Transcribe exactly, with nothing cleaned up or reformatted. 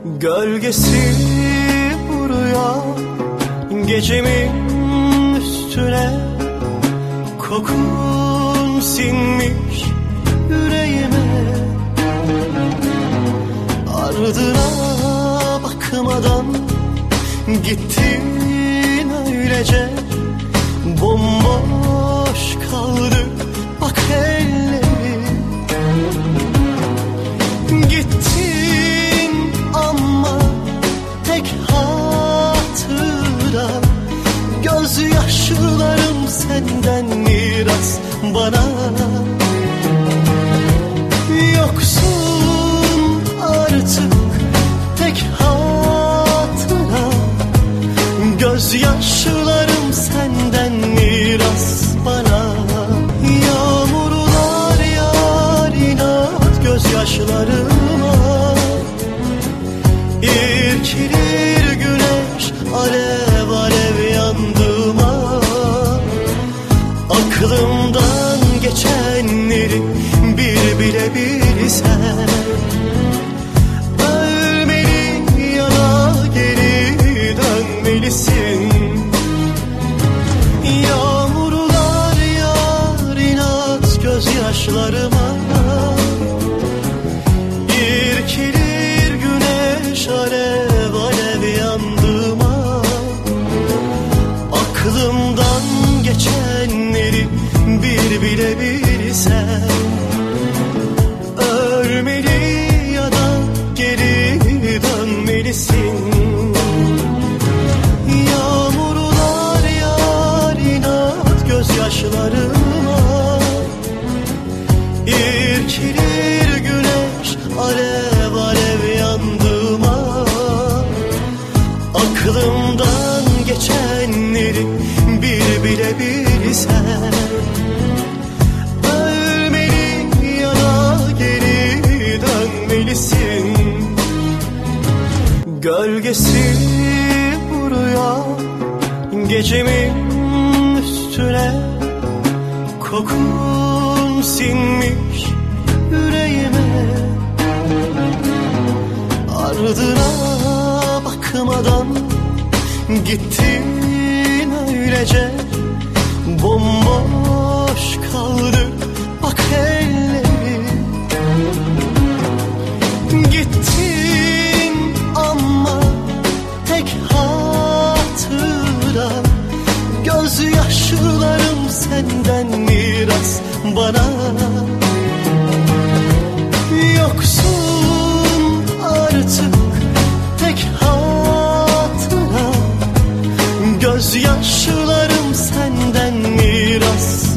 Gölgesi vuruyor gecemin üstüne, kokun sinmiş yüreğime. Ardına bakmadan gittin öylece, bomboş kaldı bak ellerim. Gittin ama tek hatıra, gözyaşlarım senden miras bana. Yoksun artık tek hatıra, gözyaşlarım senden miras bana. Yağmurlar yağar inat gözyaşlarıma, İrkilir güneş alev alev yandığıma. Aklımdan geçenleri bir bile bilsen, ölmeli ya da geri dönmelisin. Yağmurlar yağar inat gözyaşlarıma, İrkilir güneş alev alev yandığıma. Aklımdan geçenleri bir bile bilsen, ölmeli ya da geri dönmelisin. Yağmurlar yağar inat gözyaşlarıma, İrkilir güneş alev alev yandığıma. Aklımdan geçenleri bir bile bilsen, ölmeli ya da geri dönmelisin. Gölgesi vuruyor gecemin üstüne, kokun sinmiş yüreğime. Ardına bakmadan gittin öylece, bomboş kaldı bak ellerim. Gittin ama tek hatıra, gözyaşlarım senden miras bana. Yoksun artık tek hatıra, gözyaşlarım senden miras